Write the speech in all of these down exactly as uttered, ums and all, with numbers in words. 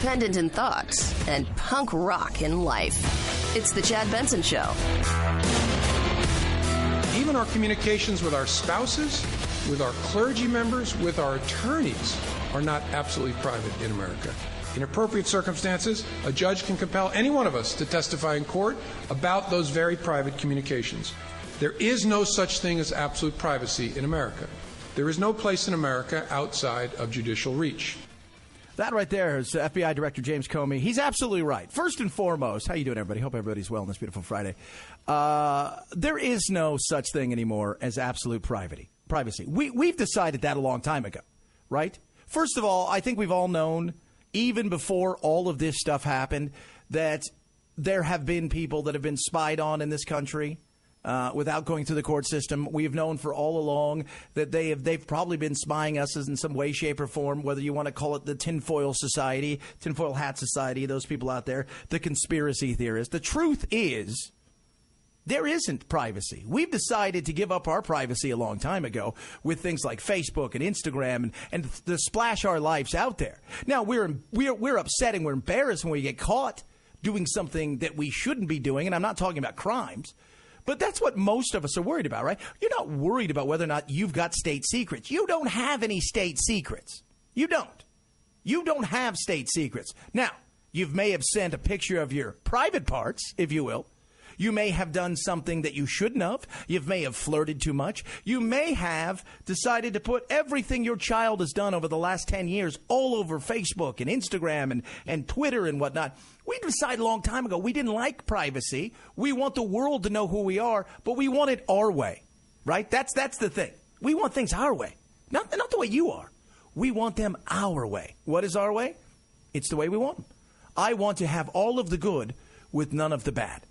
independent in thought, and punk rock in life. It's The Chad Benson Show. Even our communications with our spouses, with our clergy members, with our attorneys are not absolutely private in America. In appropriate circumstances, a judge can compel any one of us to testify in court about those very private communications. There is no such thing as absolute privacy in America. There is no place in America outside of judicial reach. That right there is F B I Director James Comey. He's absolutely right. First and foremost, how you doing, everybody? Hope everybody's well on this beautiful Friday. Uh, there is no such thing anymore as absolute privacy. Privacy. We, we've decided that a long time ago, right? First of all, I think we've all known, even before all of this stuff happened, that there have been people that have been spied on in this country. Uh, without going through the court system. We've known for all along that they have, they've probably been spying us in some way, shape, or form, whether you want to call it the tinfoil society, tinfoil hat society, those people out there, the conspiracy theorists. The truth is, there isn't privacy. We've decided to give up our privacy a long time ago with things like Facebook and Instagram and, and to splash our lives out there. Now, we're, we're, we're upset and we're embarrassed when we get caught doing something that we shouldn't be doing, and I'm not talking about crimes. But that's what most of us are worried about, right? You're not worried about whether or not you've got state secrets. You don't have any state secrets. You don't. You don't have state secrets. Now, you may have sent a picture of your private parts, if you will. You may have done something that you shouldn't have. You may have flirted too much. You may have decided to put everything your child has done over the last ten years all over Facebook and Instagram and, and Twitter and whatnot. We decided a long time ago we didn't like privacy. We want the world to know who we are, but we want it our way, right? That's that's the thing. We want things our way, not, not the way you are. We want them our way. What is our way? It's the way we want them. I want to have all of the good with none of the bad.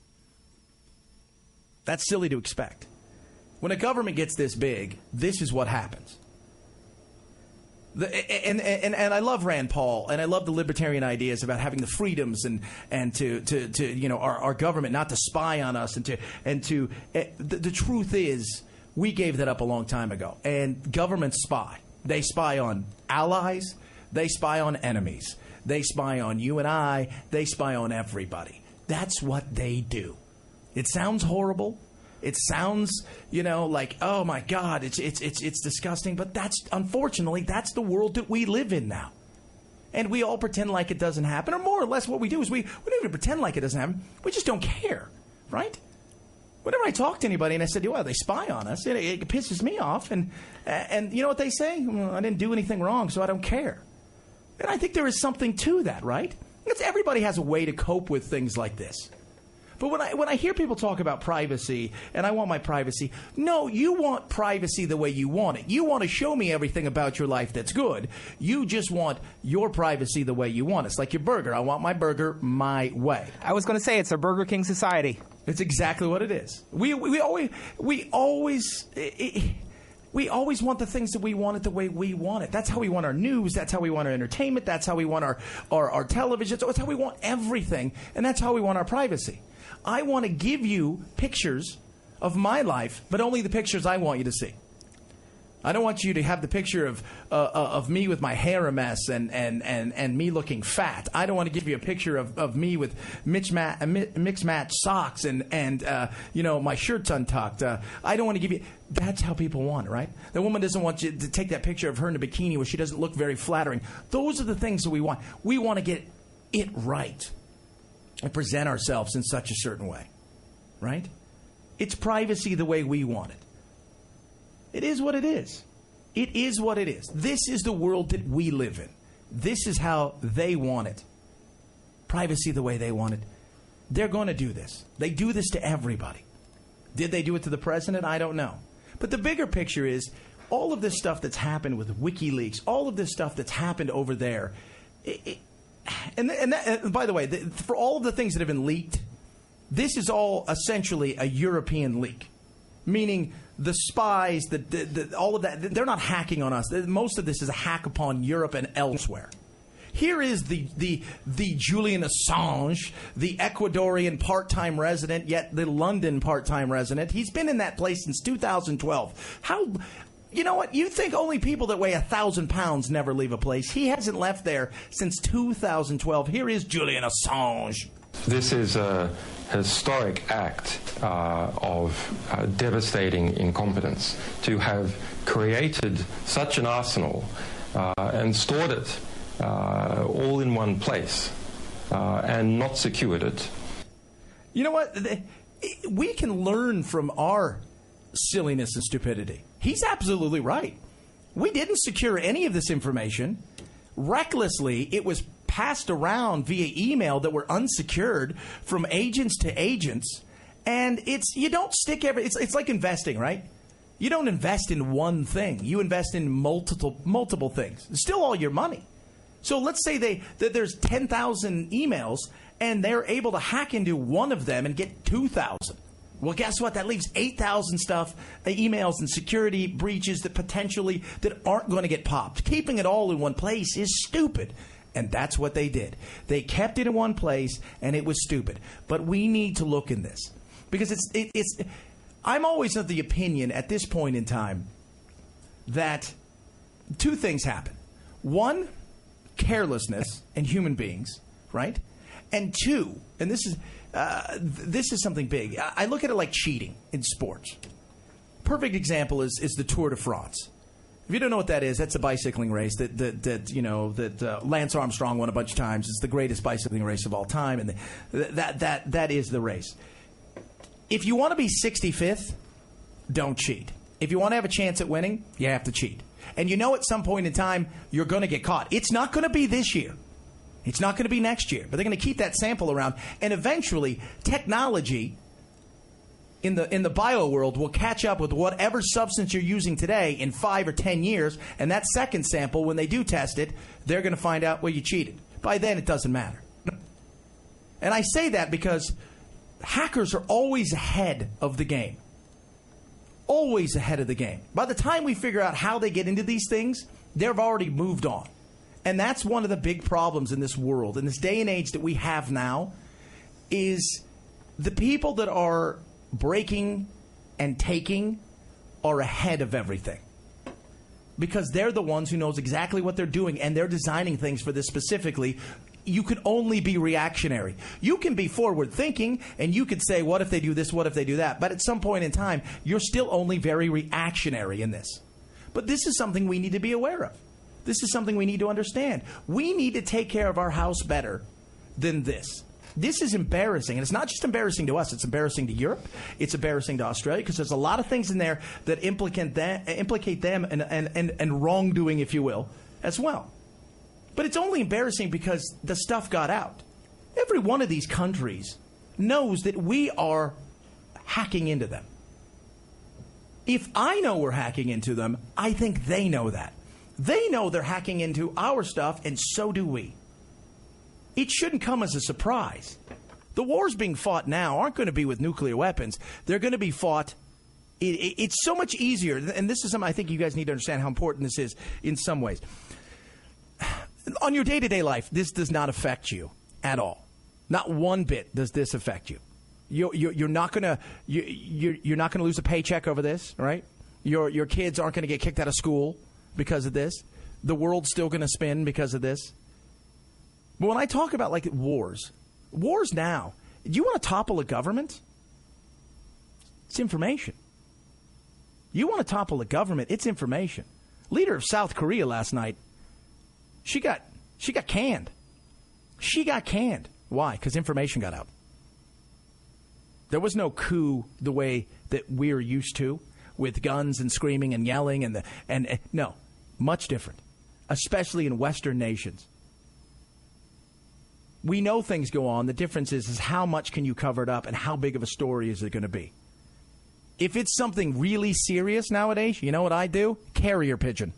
That's silly to expect. When a government gets this big, this is what happens. The, and, and and I love Rand Paul, and I love the libertarian ideas about having the freedoms and and to to, to you know our, our government not to spy on us and to and to uh, the, the truth is we gave that up a long time ago. And governments spy. They spy on allies. They spy on enemies. They spy on you and I. They spy on everybody. That's what they do. It sounds horrible. It sounds, you know, like, oh, my God, it's it's it's it's disgusting. But that's, unfortunately, that's the world that we live in now. And we all pretend like it doesn't happen. Or more or less what we do is we, we don't even pretend like it doesn't happen. We just don't care, right? Whenever I talk to anybody and I said, well, they spy on us, it, it pisses me off. And, and you know what they say? Well, I didn't do anything wrong, so I don't care. And I think there is something to that, right? Because everybody has a way to cope with things like this. But when I when I hear people talk about privacy, and I want my privacy, no, you want privacy the way you want it. You want to show me everything about your life that's good. You just want your privacy the way you want it. It's like your burger. I want my burger my way. I was going to say it's a Burger King society. It's exactly what it is. We we, we always we always. It, We always want the things that we want it the way we want it. That's how we want our news. That's how we want our entertainment. That's how we want our, our, our television. That's how we want everything. And that's how we want our privacy. I want to give you pictures of my life, but only the pictures I want you to see. I don't want you to have the picture of uh, of me with my hair a mess and, and, and, and me looking fat. I don't want to give you a picture of, of me with mixed match, mixed match socks and, and uh, you know, my shirt's untucked. Uh, I don't want to give you... That's how people want it, right? The woman doesn't want you to take that picture of her in a bikini where she doesn't look very flattering. Those are the things that we want. We want to get it right and present ourselves in such a certain way, right? It's privacy the way we want it. It is what it is. It is what it is. This is the world that we live in. This is how they want it. Privacy the way they want it. They're going to do this. They do this to everybody. Did they do it to the president? I don't know. But the bigger picture is all of this stuff that's happened with WikiLeaks, all of this stuff that's happened over there. It, it, and, and, that, and by the way, the, for all of the things that have been leaked, this is all essentially a European leak. Meaning the spies, the, the, the, all of that, they're not hacking on us. Most of this is a hack upon Europe and elsewhere. Here is the, the, the Julian Assange, the Ecuadorian part-time resident, yet the London part-time resident. He's been in that place since two thousand twelve. How You know what? You think only people that weigh a thousand pounds never leave a place. He hasn't left there since two thousand twelve. Here is Julian Assange. This is a historic act uh, of uh, devastating incompetence to have created such an arsenal uh, and stored it uh, all in one place uh, and not secured it. You know what? We can learn from our silliness and stupidity. He's absolutely right. We didn't secure any of this information. Recklessly, it was passed around via email that were unsecured from agents to agents. And it's you don't stick every it's it's like investing, right? You don't invest in one thing. You invest in multiple multiple things. It's still all your money. So let's say they that there's ten thousand emails and they're able to hack into one of them and get two thousand. Well, guess what? That leaves eight thousand stuff, uh, emails and security breaches that potentially that aren't going to get popped. Keeping it all in one place is stupid. And that's what they did. They kept it in one place, and it was stupid. But we need to look in this. Because it's it, it's. I'm always of the opinion at this point in time that two things happen. One, carelessness in human beings, right? And two, and this is uh, this is something big. I look at it like cheating in sports. Perfect example is is the Tour de France. If you don't know what that is, that's a bicycling race that that, that you know that uh, Lance Armstrong won a bunch of times. It's the greatest bicycling race of all time, and the, that that that is the race. If you want to be sixty-fifth, don't cheat. If you want to have a chance at winning, you have to cheat. And you know at some point in time you're going to get caught. It's not going to be this year. It's not going to be next year. But they're going to keep that sample around, and eventually technology in the in the bio world will catch up with whatever substance you're using today in five or ten years, and that second sample, when they do test it, they're going to find out, well, you cheated. By then, it doesn't matter. And I say that because hackers are always ahead of the game. Always ahead of the game. By the time we figure out how they get into these things, they've already moved on. And that's one of the big problems in this world, in this day and age that we have now, is the people that are breaking and taking are ahead of everything. Because they're the ones who knows exactly what they're doing, and they're designing things for this specifically. You can only be reactionary. You can be forward thinking, and you could say, what if they do this, what if they do that? But at some point in time, you're still only very reactionary in this. But this is something we need to be aware of. This is something we need to understand. We need to take care of our house better than this. This is embarrassing, and it's not just embarrassing to us. It's embarrassing to Europe. It's embarrassing to Australia, because there's a lot of things in there that implicate them, implicate them and, and, and, and wrongdoing, if you will, as well. But it's only embarrassing because the stuff got out. Every one of these countries knows that we are hacking into them. If I know we're hacking into them, I think they know that. They know they're hacking into our stuff, and so do we. It shouldn't come as a surprise. The wars being fought now aren't going to be with nuclear weapons. They're going to be fought. It, it, it's so much easier, and this is something I think you guys need to understand how important this is in some ways. On your day-to-day life, this does not affect you at all. Not one bit does this affect you. You're, you're, you're not going to you, you're, you're not going to lose a paycheck over this, right? Your your kids aren't going to get kicked out of school because of this. The world's still going to spin because of this. But when I talk about, like, wars, wars now, do you want to topple a government? It's information. You want to topple a government, it's information. Leader of South Korea last night, she got she got canned. She got canned. Why? Because information got out. There was no coup the way that we're used to, with guns and screaming and yelling and the and uh, no, much different, especially in Western nations. We know things go on. The difference is, is how much can you cover it up, and how big of a story is it going to be? If it's something really serious nowadays, you know what I do? Carrier pigeon.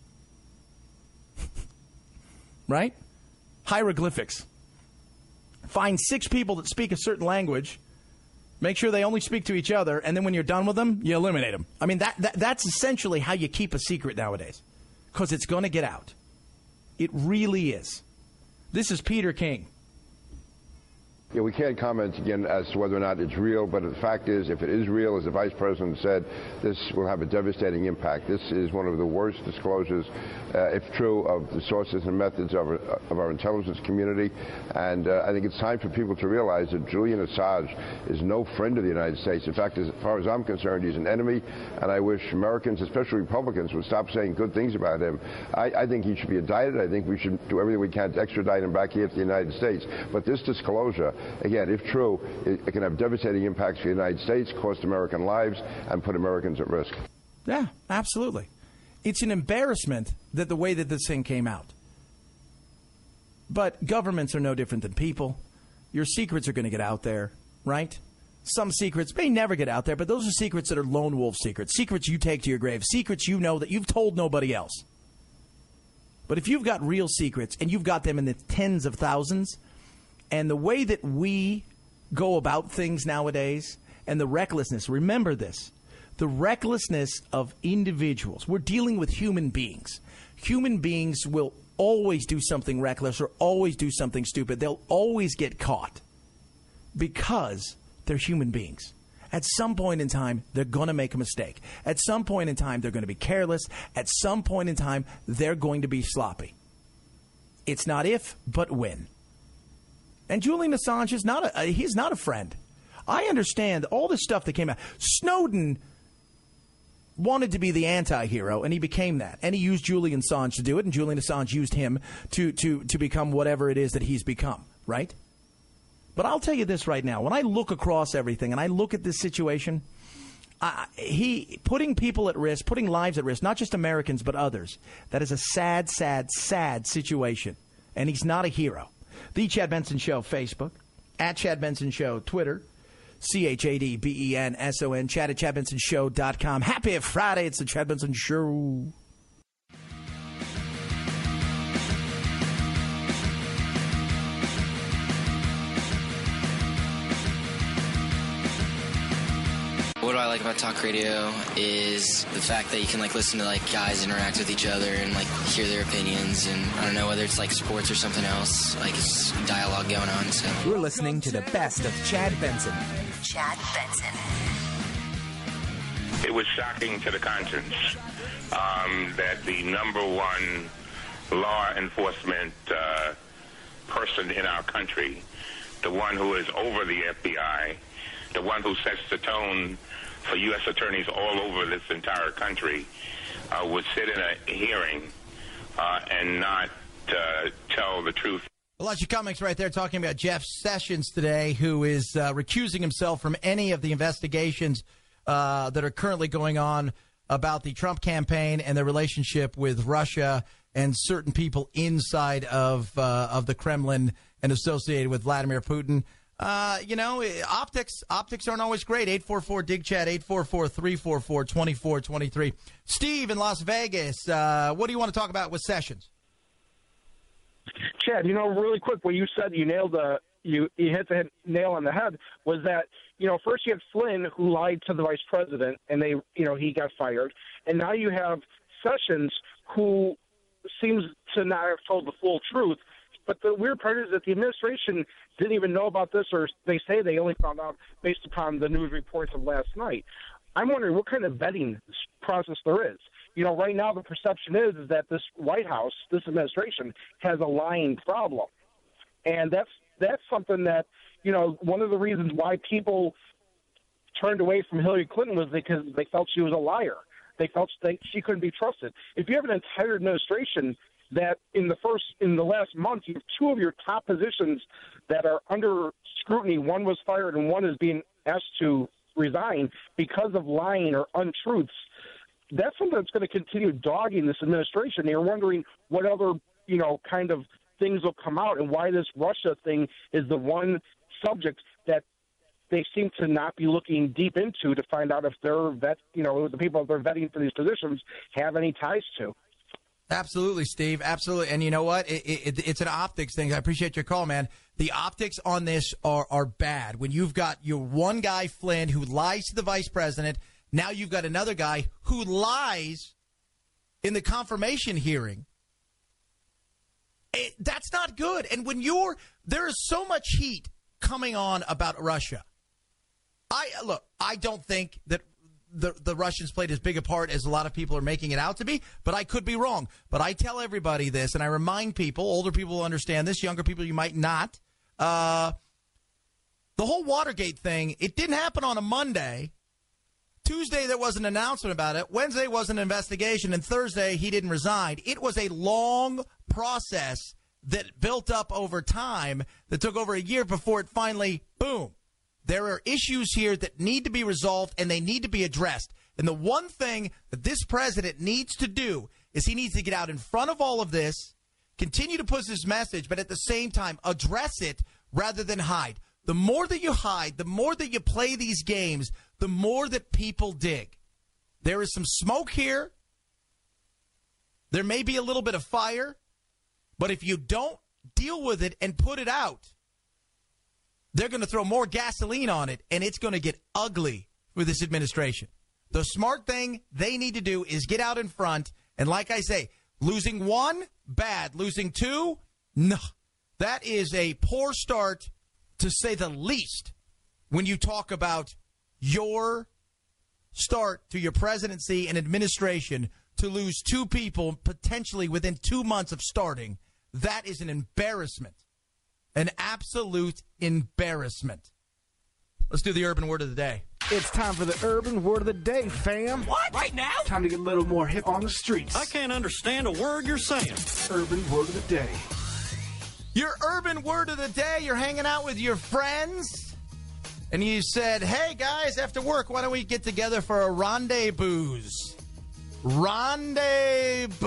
Right? Hieroglyphics. Find six people that speak a certain language. Make sure they only speak to each other, and then when you're done with them, you eliminate them. I mean, that, that that's essentially how you keep a secret nowadays, because it's going to get out. It really is. This is Peter King. Yeah, we can't comment again as to whether or not it's real, but the fact is, if it is real, as the Vice President said, this will have a devastating impact. This is one of the worst disclosures, uh, if true, of the sources and methods of our, of our intelligence community. And uh, I think it's time for people to realize that Julian Assange is no friend of the United States. In fact, as far as I'm concerned, he's an enemy, and I wish Americans, especially Republicans, would stop saying good things about him. I, I think he should be indicted. I think we should do everything we can to extradite him back here to the United States. But this disclosure, again, if true, it, it can have devastating impacts for the United States, cost American lives, and put Americans at risk. Yeah, absolutely. It's an embarrassment that the way that this thing came out. But governments are no different than people. Your secrets are going to get out there, right? Some secrets may never get out there, but those are secrets that are lone wolf secrets, secrets you take to your grave, secrets you know that you've told nobody else. But if you've got real secrets, and you've got them in the tens of thousands, and the way that we go about things nowadays, and the recklessness, remember this, the recklessness of individuals. We're dealing with human beings. Human beings will always do something reckless or always do something stupid. They'll always get caught because they're human beings. At some point in time, they're going to make a mistake. At some point in time, they're going to be careless. At some point in time, they're going to be sloppy. It's not if, but when. And Julian Assange is not a, he's not a friend. I understand all this stuff that came out. Snowden wanted to be the anti-hero, and he became that. And he used Julian Assange to do it, and Julian Assange used him to, to, to become whatever it is that he's become, right? But I'll tell you this right now. When I look across everything and I look at this situation, I, he putting people at risk, putting lives at risk, not just Americans but others, that is a sad, sad, sad situation. And he's not a hero. The Chad Benson Show, Facebook. At Chad Benson Show, Twitter. C H A D B E N S O N. Chad at chad benson show dot com. Happy Friday. It's the Chad Benson Show. What I like about talk radio is the fact that you can like listen to like guys interact with each other and like hear their opinions, and I don't know whether it's like sports or something else, like it's dialogue going on. So you're listening to the best of Chad Benson. Chad Benson. It was shocking to the conscience um, that the number one law enforcement uh, person in our country, the one who is over the F B I, the one who sets the tone for U S attorneys all over this entire country, uh, would sit in a hearing uh, and not uh, tell the truth. Elijah Cummings right there talking about Jeff Sessions today, who is uh, recusing himself from any of the investigations uh, that are currently going on about the Trump campaign and their relationship with Russia and certain people inside of uh, of the Kremlin and associated with Vladimir Putin. Uh, you know, optics optics aren't always great. eight four four, D I G, Chad, eight four four, three four four, two four two three. Steve in Las Vegas, uh, what do you want to talk about with Sessions? Chad, you know, really quick, what you said, you nailed the, you, you hit the nail on the head, was that, you know, first you had Flynn, who lied to the vice president, and they, you know, he got fired. And now you have Sessions, who seems to not have told the full truth. But the weird part is that the administration didn't even know about this, or they say they only found out based upon the news reports of last night. I'm wondering what kind of vetting process there is. You know, right now the perception is, is that this White House, this administration, has a lying problem. And that's that's something that, you know, one of the reasons why people turned away from Hillary Clinton was because they felt she was a liar. They felt they, she couldn't be trusted. If you have an entire administration that in the first, in the last month, you have two of your top positions that are under scrutiny. One was fired and one is being asked to resign because of lying or untruths. That's something that's going to continue dogging this administration. You're wondering what other, you know, kind of things will come out and why this Russia thing is the one subject that they seem to not be looking deep into to find out if their vet, you know, the people they're vetting for these positions have any ties to. Absolutely, Steve. Absolutely. And you know what? It, it, it's an optics thing. I appreciate your call, man. The optics on this are, are bad. When you've got your one guy, Flynn, who lies to the vice president, now you've got another guy who lies in the confirmation hearing. It, that's not good. And when you're, there is so much heat coming on about Russia. I look, I don't think that the the Russians played as big a part as a lot of people are making it out to be, but I could be wrong. But I tell everybody this, and I remind people, older people will understand this, younger people you might not. Uh, the whole Watergate thing, it didn't happen on a Monday. Tuesday, there was an announcement about it. Wednesday was an investigation, and Thursday, he didn't resign. It was a long process that built up over time that took over a year before it finally, boom. There are issues here that need to be resolved, and they need to be addressed. And the one thing that this president needs to do is he needs to get out in front of all of this, continue to push his message, but at the same time address it rather than hide. The more that you hide, the more that you play these games, the more that people dig. There is some smoke here. There may be a little bit of fire. But if you don't deal with it and put it out, they're going to throw more gasoline on it, and it's going to get ugly with this administration. The smart thing they need to do is get out in front. And like I say, losing one, bad. Losing two, no. That is a poor start, to say the least, when you talk about your start to your presidency and administration. To lose two people potentially within two months of starting, that is an embarrassment. An absolute embarrassment. Let's do the urban word of the day. It's time for the urban word of the day, fam. What? Right now? Time to get a little more hip on the streets. I can't understand a word you're saying. Urban word of the day. Your urban word of the day, you're hanging out with your friends, and you said, hey, guys, after work, why don't we get together for a rendezvous? Rendezvous.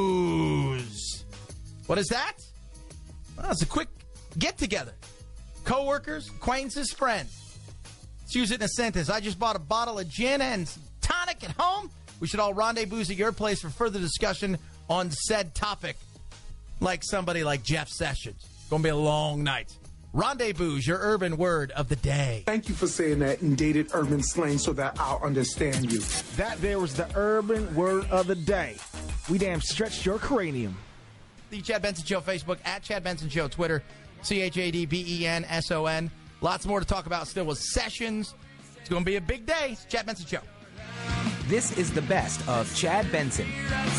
What is that? Well, it's a quick get-together. Co-workers, acquaintances, friends. Let's use it in a sentence. I just bought a bottle of gin and some tonic at home. We should all rendezvous at your place for further discussion on said topic. Like somebody like Jeff Sessions. It's going to be a long night. Rendezvous, your urban word of the day. Thank you for saying that in dated urban slang so that I'll understand you. That there was the urban word of the day. We damn stretched your cranium. The Chad Benson Show Facebook, at Chad Benson Show Twitter, C H A D B E N S O N. Lots more to talk about still with Sessions. It's going to be a big day. It's Chad Benson Show. This is the best of Chad Benson.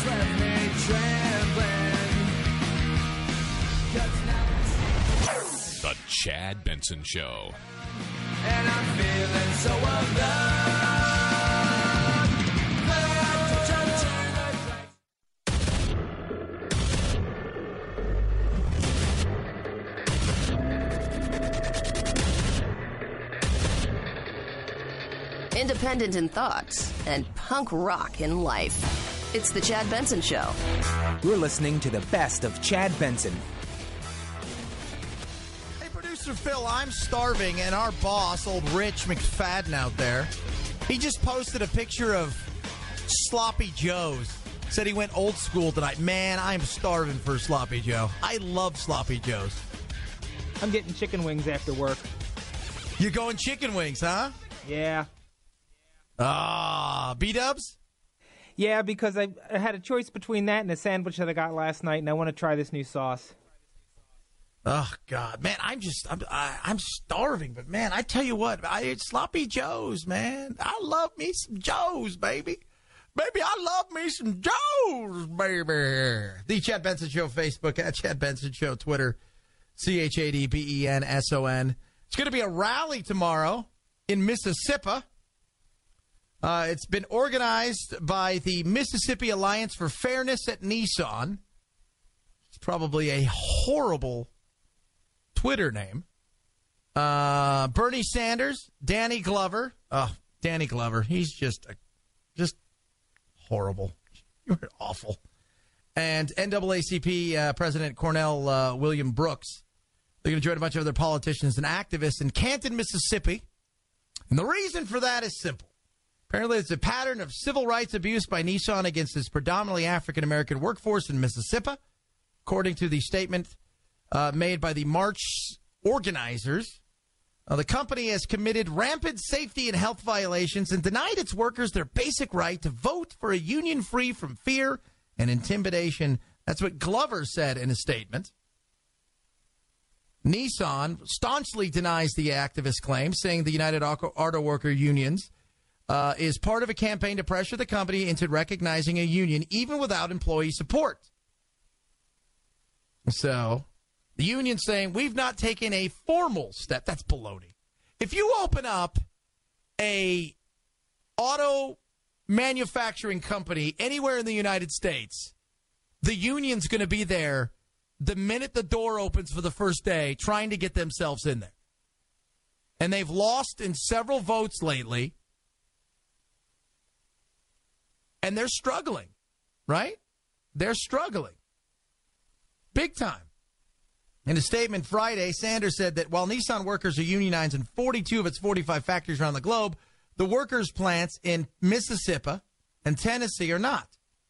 The Chad Benson Show. And I'm feeling so alone. Independent in thoughts and punk rock in life. It's the Chad Benson Show. You're listening to the best of Chad Benson. Producer Phil, I'm starving, and our boss, old Rich McFadden out there, he just posted a picture of Sloppy Joe's. Said he went old school tonight. Man, I'm starving for Sloppy Joe. I love Sloppy Joe's. I'm getting chicken wings after work. You're going chicken wings, huh? Yeah. Ah, B-dubs? Yeah, because I, I had a choice between that and a sandwich that I got last night, and I want to try this new sauce. Oh, God. Man, I'm just, I'm, I, I'm starving. But, man, I tell you what, I it's Sloppy Joe's, man. I love me some Joe's, baby. Baby, I love me some Joe's, baby. The Chad Benson Show Facebook, at Chad Benson Show Twitter, C H A D B E N S O N. It's going to be a rally tomorrow in Mississippi. Uh, it's been organized by the Mississippi Alliance for Fairness at Nissan. It's probably a horrible Twitter name. Uh, Bernie Sanders, Danny Glover. Oh, Danny Glover. He's just a, just horrible. You're awful. And N double A C P uh, President Cornell uh, William Brooks. They're going to join a bunch of other politicians and activists in Canton, Mississippi. And the reason for that is simple. Apparently, it's a pattern of civil rights abuse by Nissan against its predominantly African-American workforce in Mississippi, according to the statement uh, made by the march organizers. Uh, the company has committed rampant safety and health violations and denied its workers their basic right to vote for a union free from fear and intimidation. That's what Glover said in a statement. Nissan staunchly denies the activist claim, saying the United Auto Worker Unions uh, is part of a campaign to pressure the company into recognizing a union, even without employee support. So, the union saying, we've not taken a formal step. That's baloney. If you open up a auto manufacturing company anywhere in the United States, the union's going to be there the minute the door opens for the first day, trying to get themselves in there. And they've lost in several votes lately. And they're struggling, right? They're struggling. Big time. In a statement Friday, Sanders said that while Nissan workers are unionized in forty-two of its forty-five factories around the globe, the workers' plants in Mississippi and Tennessee are not.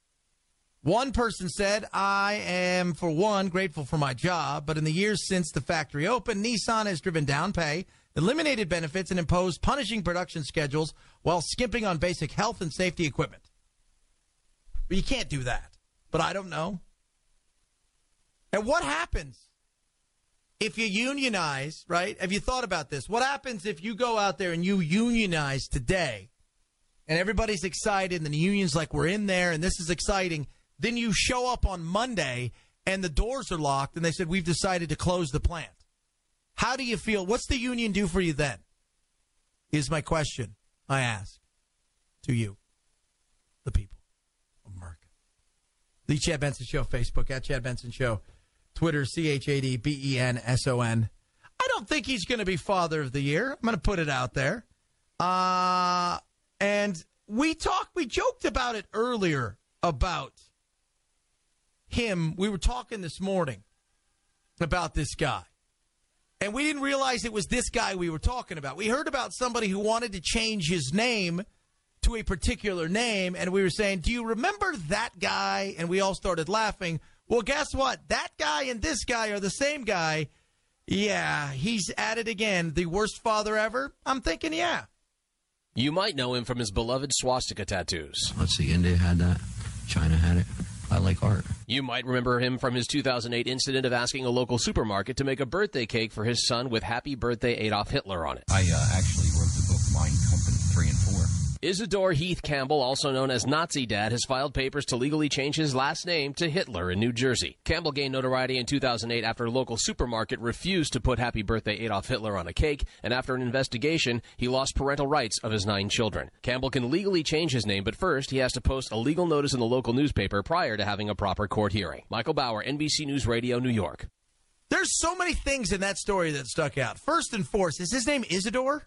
One person said, I am, for one, grateful for my job, but in the years since the factory opened, Nissan has driven down pay, eliminated benefits, and imposed punishing production schedules while skimping on basic health and safety equipment. But you can't do that. But I don't know. And what happens if you unionize, right? Have you thought about this? What happens if you go out there and you unionize today and everybody's excited and the union's like, we're in there and this is exciting. Then you show up on Monday and the doors are locked and they said, we've decided to close the plant. How do you feel? What's the union do for you then? Is my question I ask to you, the people of America. The Chad Benson Show, Facebook, at Chad Benson Show. Twitter, C H A D B E N S O N. I don't think he's going to be Father of the Year. I'm going to put it out there. Uh, and we talked, we joked about it earlier about him. We were talking this morning about this guy. And we didn't realize it was this guy we were talking about. We heard about somebody who wanted to change his name to a particular name. And we were saying, do you remember that guy? And we all started laughing. Well, guess what? That guy and this guy are the same guy. Yeah, he's at it again. The worst father ever? I'm thinking, yeah. You might know him from his beloved swastika tattoos. Let's see, India had that. China had it. I like art. You might remember him from his two thousand eight incident of asking a local supermarket to make a birthday cake for his son with Happy Birthday Adolf Hitler on it. I uh, actually wrote the book Mein Kampf three and four. Isidore Heath Campbell, also known as Nazi Dad, has filed papers to legally change his last name to Hitler in New Jersey. Campbell gained notoriety in two thousand eight after a local supermarket refused to put Happy Birthday Adolf Hitler on a cake, and after an investigation, he lost parental rights of his nine children. Campbell can legally change his name, but first he has to post a legal notice in the local newspaper prior to having a proper court hearing. Michael Bauer, N B C News Radio, New York. There's so many things in that story that stuck out. First and foremost, is his name Isidore?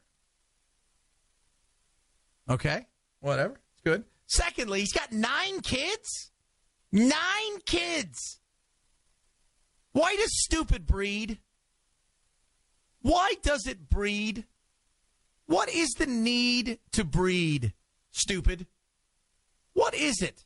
Okay. Whatever. It's good. Secondly, he's got nine kids. Nine kids. Why does stupid breed? Why does it breed? What is the need to breed, stupid? What is it?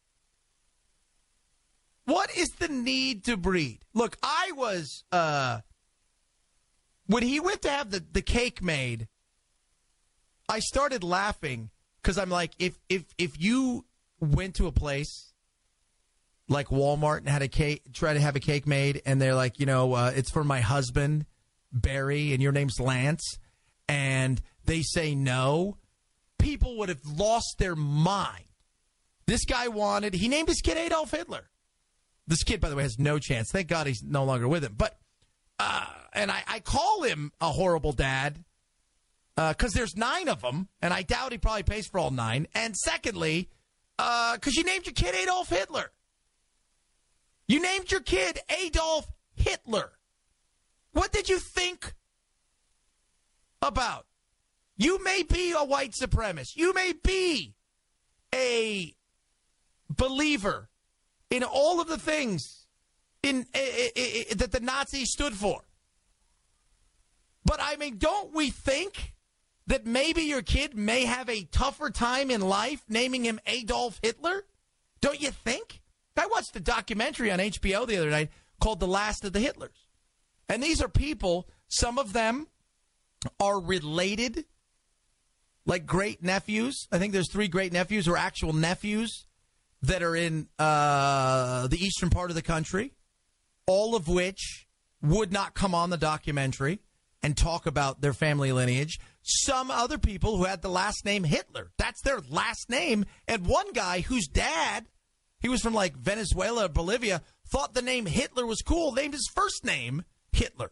What is the need to breed? Look, I was, uh, when he went to have the, the cake made, I started laughing. Because I'm like, if if if you went to a place like Walmart and had a cake, try to have a cake made, and they're like, you know, uh, it's for my husband, Barry, and your name's Lance, and they say no, people would have lost their mind. This guy wanted, he named his kid Adolf Hitler. This kid, by the way, has no chance. Thank God he's no longer with him. But, uh, and I, I call him a horrible dad. Because uh, there's nine of them, and I doubt he probably pays for all nine. And secondly, because uh, you named your kid Adolf Hitler. You named your kid Adolf Hitler. What did you think about? You may be a white supremacist. You may be a believer in all of the things in, uh, uh, uh, that the Nazis stood for. But, I mean, don't we think that maybe your kid may have a tougher time in life naming him Adolf Hitler? Don't you think? I watched a documentary on H B O the other night called The Last of the Hitlers. And these are people, some of them are related, like great nephews. I think there's three great nephews or actual nephews that are in uh, the eastern part of the country, all of which would not come on the documentary and talk about their family lineage. Some other people who had the last name Hitler, that's their last name. And one guy whose dad, he was from like Venezuela or Bolivia, thought the name Hitler was cool, named his first name Hitler.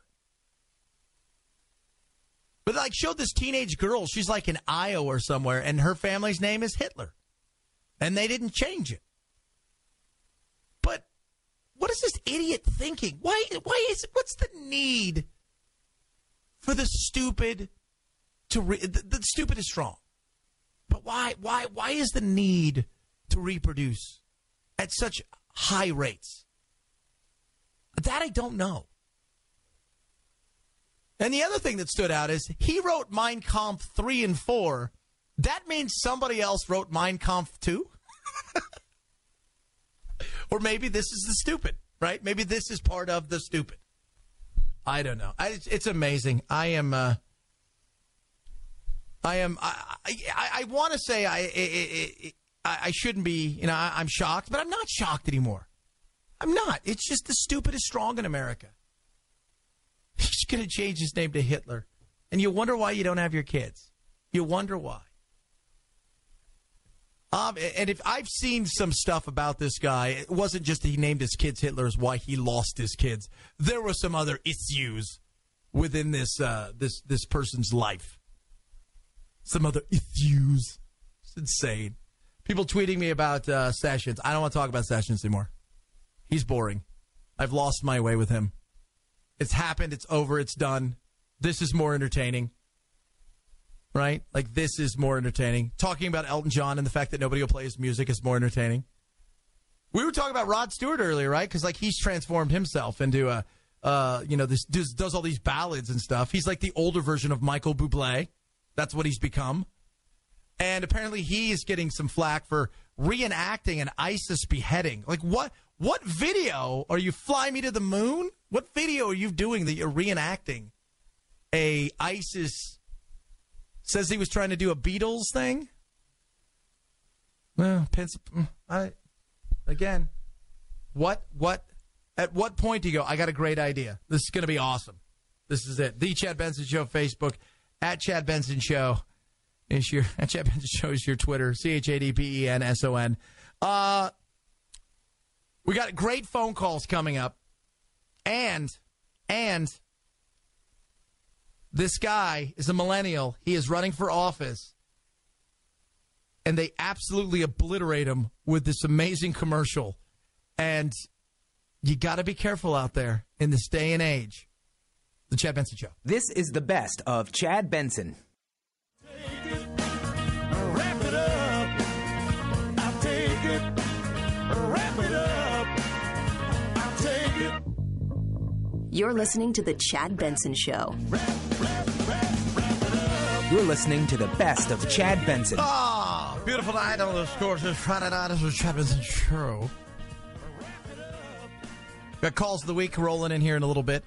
But like showed this teenage girl, she's like in Iowa or somewhere, and her family's name is Hitler. And they didn't change it. But what is this idiot thinking? Why why is it, what's the need for the stupid to re, the, the stupid is strong. But why why why is the need to reproduce at such high rates? That I don't know. And the other thing that stood out is he wrote Mein Kampf three and four. That means somebody else wrote Mein Kampf two? Or maybe this is the stupid, right? Maybe this is part of the stupid. I don't know. I, it's, it's amazing. I am, uh, I am, I, I, I want to say I, I, I, I shouldn't be, you know, I, I'm shocked, but I'm not shocked anymore. I'm not. It's just the stupid is strong in America. He's going to change his name to Hitler. And you wonder why you don't have your kids. You wonder why. Um, and if I've seen some stuff about this guy, it wasn't just that he named his kids Hitler, is why he lost his kids. There were some other issues within this uh, this this person's life. Some other issues. It's insane. People tweeting me about uh, Sessions. I don't want to talk about Sessions anymore. He's boring. I've lost my way with him. It's happened. It's over. It's done. This is more entertaining. Right? Like, this is more entertaining. Talking about Elton John and the fact that nobody will play his music is more entertaining. We were talking about Rod Stewart earlier, right? Because, like, he's transformed himself into a, uh, you know, this does, does all these ballads and stuff. He's like the older version of Michael Bublé. That's what he's become. And apparently he is getting some flack for reenacting an ISIS beheading. Like, what what video are you, Fly Me to the Moon? What video are you doing that you're reenacting a ISIS? Says he was trying to do a Beatles thing? Well, Pence, I, again, what, what, at what point do you go, I got a great idea. This is going to be awesome. This is it. The Chad Benson Show Facebook, at Chad Benson Show is your, at Chad Benson Show is your Twitter, C H A D B E N S O N. Uh, we got great phone calls coming up, and, and, this guy is a millennial. He is running for office. And they absolutely obliterate him with this amazing commercial. And you got to be careful out there in this day and age. The Chad Benson Show. This is the best of Chad Benson. Take it, wrap it up. I'll take it, wrap it up. I'll take it. You're listening to The Chad Benson Show. You're listening to the best of Chad Benson. Ah, oh, beautiful night on the gorgeous Friday night is the Chad Benson Show. Got calls of the week rolling in here in a little bit.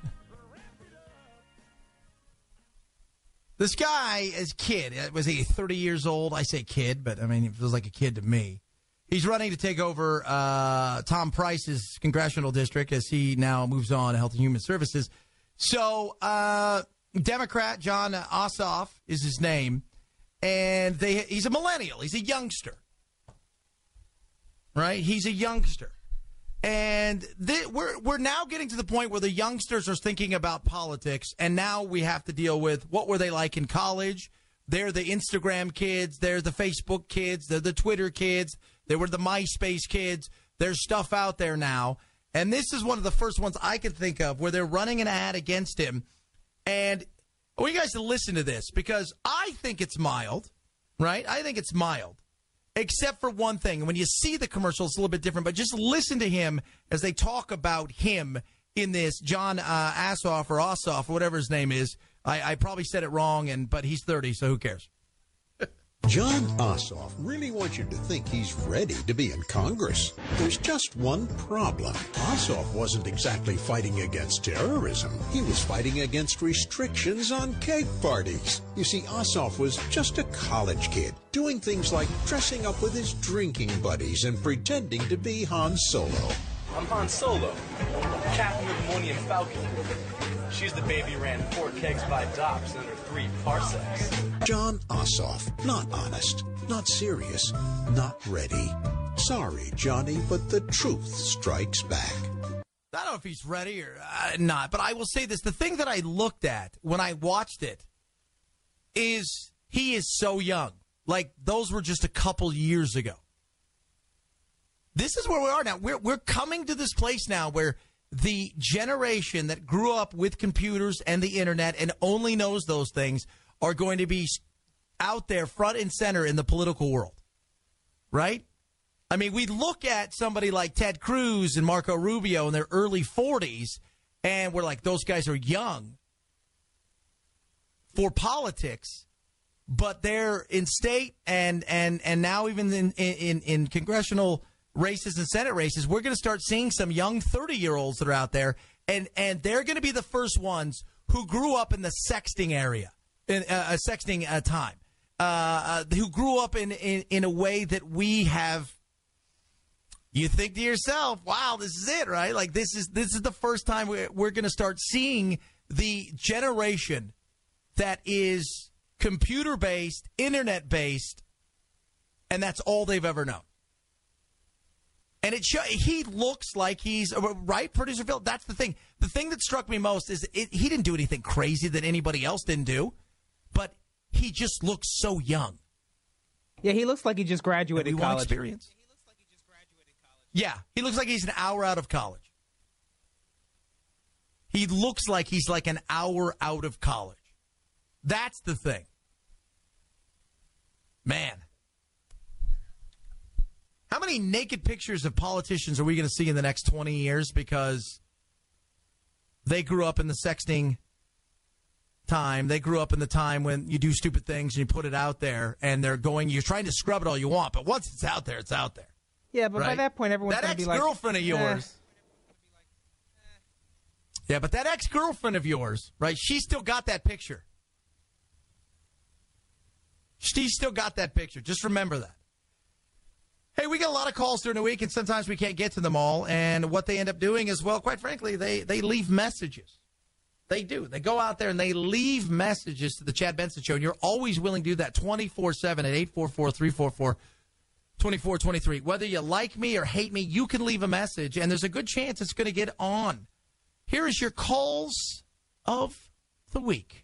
This guy, as a kid, was he thirty years old? I say kid, but I mean, he feels like a kid to me. He's running to take over uh, Tom Price's congressional district as he now moves on to Health and Human Services. So, uh, Democrat Jon Ossoff is his name, and they, he's a millennial. He's a youngster, right? He's a youngster. And they, we're we're now getting to the point where the youngsters are thinking about politics, and now we have to deal with what were they like in college. They're the Instagram kids. They're the Facebook kids. They're the Twitter kids. They were the MySpace kids. There's stuff out there now. And this is one of the first ones I can think of where they're running an ad against him. And I want you guys to listen to this because I think it's mild, right? I think it's mild, except for one thing. When you see the commercial, it's a little bit different. But just listen to him as they talk about him in this. Jon uh, Ossoff or Ossoff or whatever his name is. I, I probably said it wrong, and but he's thirty, so who cares? Jon Ossoff really wants you to think he's ready to be in Congress. There's just one problem. Ossoff wasn't exactly fighting against terrorism. He was fighting against restrictions on cake parties. You see, Ossoff was just a college kid, doing things like dressing up with his drinking buddies and pretending to be Han Solo. I'm Han Solo. Captain of the Millennium Falcon. She's the baby ran four kegs by docks under three parsecs. Jon Ossoff, not honest, not serious, not ready. Sorry, Johnny, but the truth strikes back. I don't know if he's ready or uh, not, but I will say this. The thing that I looked at when I watched it is he is so young. Like, those were just a couple years ago. This is where we are now. We're, we're coming to this place now where the generation that grew up with computers and the internet and only knows those things are going to be out there front and center in the political world, right? I mean, we look at somebody like Ted Cruz and Marco Rubio in their early forties, and we're like, those guys are young for politics, but they're in state and and, and now even in, in, in congressional races and Senate races. We're going to start seeing some young thirty-year-olds that are out there, and, and they're going to be the first ones who grew up in the sexting area, in uh, a sexting uh, time, uh, uh, who grew up in, in, in a way that we have. You think to yourself, wow, this is it, right? Like, this is this is the first time we're, we're going to start seeing the generation that is computer-based, internet-based, and that's all they've ever known. And it show, he looks like he's, right, Producer Phil? That's the thing. The thing that struck me most is it, he didn't do anything crazy that anybody else didn't do, but he just looks so young. Yeah, he looks like he just graduated we want college. Experience. Yeah, he looks like he's an hour out of college. He looks like he's like an hour out of college. That's the thing. Man. How many naked pictures of politicians are we going to see in the next twenty years because they grew up in the sexting time? They grew up in the time when you do stupid things and you put it out there, and they're going, you're trying to scrub it all you want, but once it's out there, it's out there. Yeah, but right? by that point, everyone's that going to be like, ex-girlfriend of yours. Eh. Yeah, but that ex-girlfriend of yours, right? She still got that picture. She still got that picture. Just remember that. Hey, we get a lot of calls during the week, and sometimes we can't get to them all. And what they end up doing is, well, quite frankly, they, they leave messages. They do. They go out there and they leave messages to the Chad Benson Show, and you're always willing to do that twenty-four seven at eight four four, three four four, two four two three. Whether you like me or hate me, you can leave a message, and there's a good chance it's going to get on. Here is your calls of the week.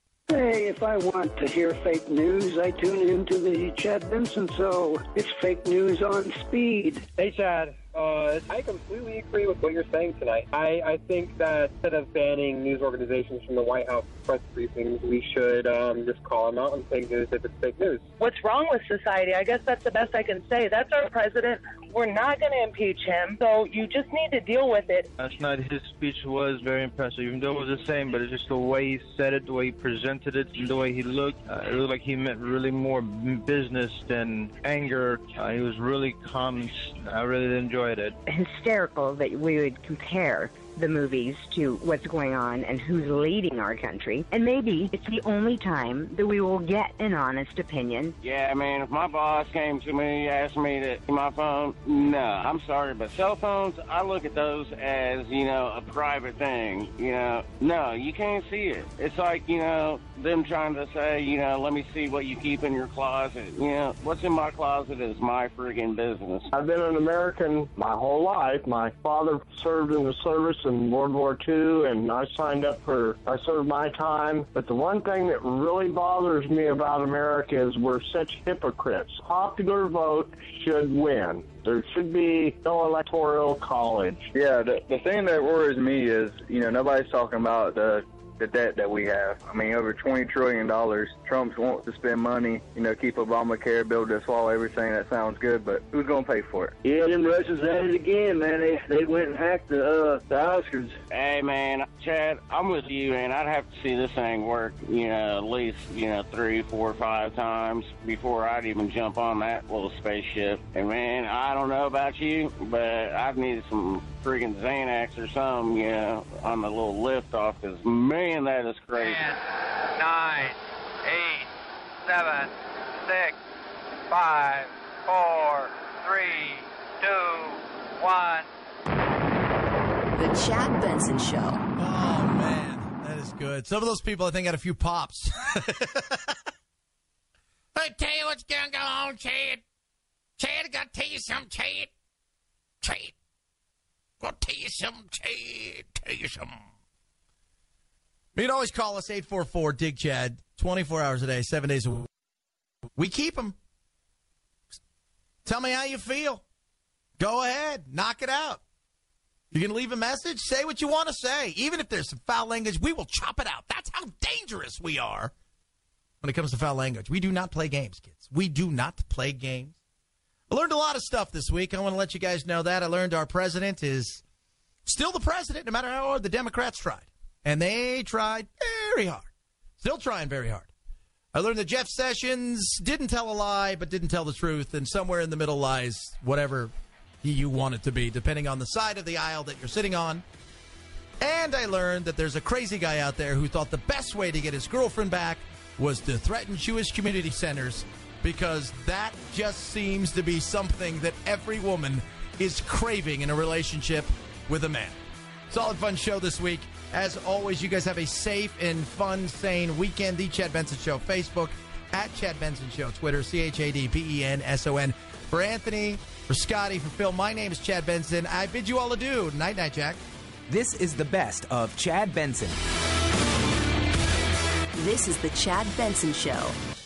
Hey, if I want to hear fake news, I tune into the Chad Benson Show. It's fake news on speed. Hey, Chad. Uh, I completely agree with what you're saying tonight. I, I think that instead of banning news organizations from the White House press briefings, we should um, just call them out on fake news if it's fake news. What's wrong with society? I guess that's the best I can say. That's our president. We're not going to impeach him, so you just need to deal with it. Last night, his speech was very impressive, even though it was the same, but it's just the way he said it, the way he presented it, and the way he looked. Uh, it looked like he meant really more business than anger. Uh, he was really calm. I really enjoyed it. Hysterical that we would compare the movies to what's going on and who's leading our country. And maybe it's the only time that we will get an honest opinion. Yeah, man, if my boss came to me, asked me to see my phone, no, I'm sorry, but cell phones, I look at those as, you know, a private thing, you know. No, you can't see it. It's like, you know, them trying to say, you know, let me see what you keep in your closet. You know, what's in my closet is my friggin' business. I've been an American my whole life. My father served in the service in World War Two, and I signed up for, I served my time. But the one thing that really bothers me about America is we're such hypocrites. Popular vote should win. There should be no electoral college. Yeah, the, the thing that worries me is, you know, nobody's talking about the the debt that we have. I mean, over twenty trillion dollars. Trump's wants to spend money, you know, keep Obamacare, be able to swallow everything. That sounds good, but who's going to pay for it? Yeah, them Russians at it again, man. They they went and hacked the, uh, the Oscars. Hey, man, Chad, I'm with you, man. I'd have to see this thing work, you know, at least, you know, three, four, five times before I'd even jump on that little spaceship. And, man, I don't know about you, but I'd need some friggin' Xanax or something, you know, on the little lift off, because, man, that is crazy. Ten, nine, eight, seven, six, five, four, three, two, one. The Chad Benson Show. Oh, man. That is good. Some of those people, I think, had a few pops. I tell you what's going to go on, Chad. Chad, I got to tell you something, Chad. Chad. Got to tell you something, Chad. Tell you something. You can always call us eight four four, D I G, Chad, twenty-four hours a day, seven days a week. We keep them. Tell me how you feel. Go ahead. Knock it out. You can leave a message. Say what you want to say. Even if there's some foul language, we will chop it out. That's how dangerous we are when it comes to foul language. We do not play games, kids. We do not play games. I learned a lot of stuff this week. I want to let you guys know that. I learned our president is still the president, no matter how hard the Democrats tried. And they tried very hard. Still trying very hard. I learned that Jeff Sessions didn't tell a lie, but didn't tell the truth. And somewhere in the middle lies whatever you want it to be, depending on the side of the aisle that you're sitting on. And I learned that there's a crazy guy out there who thought the best way to get his girlfriend back was to threaten Jewish community centers, because that just seems to be something that every woman is craving in a relationship with a man. Solid fun show this week. As always, you guys have a safe and fun, sane weekend. The Chad Benson Show, Facebook, at Chad Benson Show, Twitter, C H A D B E N S O N. For Anthony, for Scotty, for Phil, my name is Chad Benson. I bid you all adieu. Night, night, Jack. This is the best of Chad Benson. This is the Chad Benson Show.